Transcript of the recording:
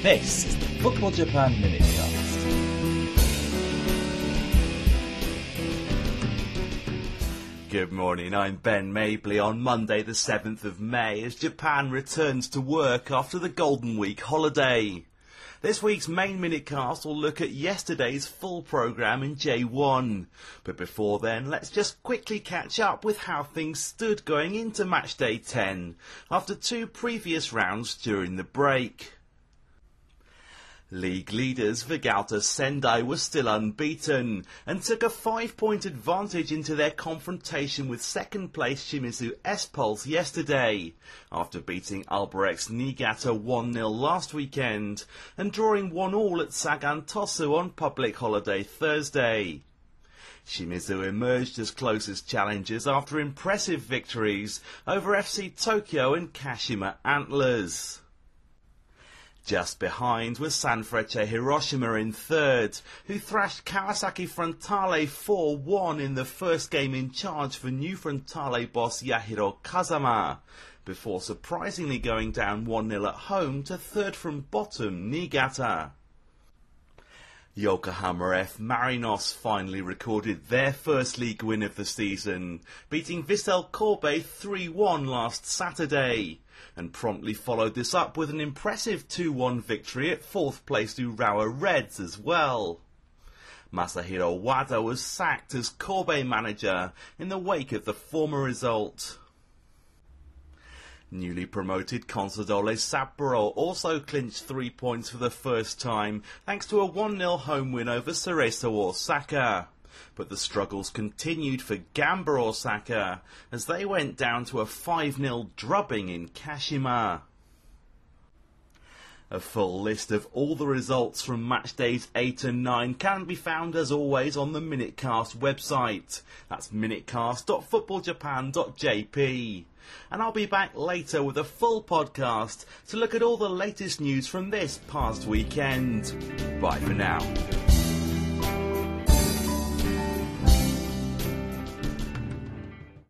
This is the Football Japan Minutecast. Good morning, I'm Ben Mabley on Monday the 7th of May as Japan returns to work after the Golden Week holiday. This week's main Minutecast will look at yesterday's full programme in J1. But before then, let's just quickly catch up with how things stood going into Matchday 10 after two previous rounds during the break. League leaders Vegalta Sendai were still unbeaten and took a 5-point advantage into their confrontation with second place Shimizu S-Pulse yesterday, after beating Albirex Niigata 1-0 last weekend and drawing 1-1 at Sagan Tosu on public holiday Thursday. Shimizu emerged as closest challengers after impressive victories over FC Tokyo and Kashima Antlers. Just behind was Sanfrecce Hiroshima in third, who thrashed Kawasaki Frontale 4-1 in the first game in charge for new Frontale boss Yahiro Kazama, before surprisingly going down 1-0 at home to third from bottom Niigata. Yokohama F. Marinos finally recorded their first league win of the season, beating Vissel Kobe 3-1 last Saturday, and promptly followed this up with an impressive 2-1 victory at fourth place Urawa Reds as well. Masahiro Wada was sacked as Kobe manager in the wake of the former result. Newly promoted Consadole Sapporo also clinched 3 points for the first time thanks to a 1-0 home win over Cerezo Osaka. But the struggles continued for Gamba Osaka as they went down to a 5-0 drubbing in Kashima. A full list of all the results from match days 8 and 9 can be found as always on the Minutecast website. That's minutecast.footballjapan.jp. And I'll be back later with a full podcast to look at all the latest news from this past weekend. Bye for now.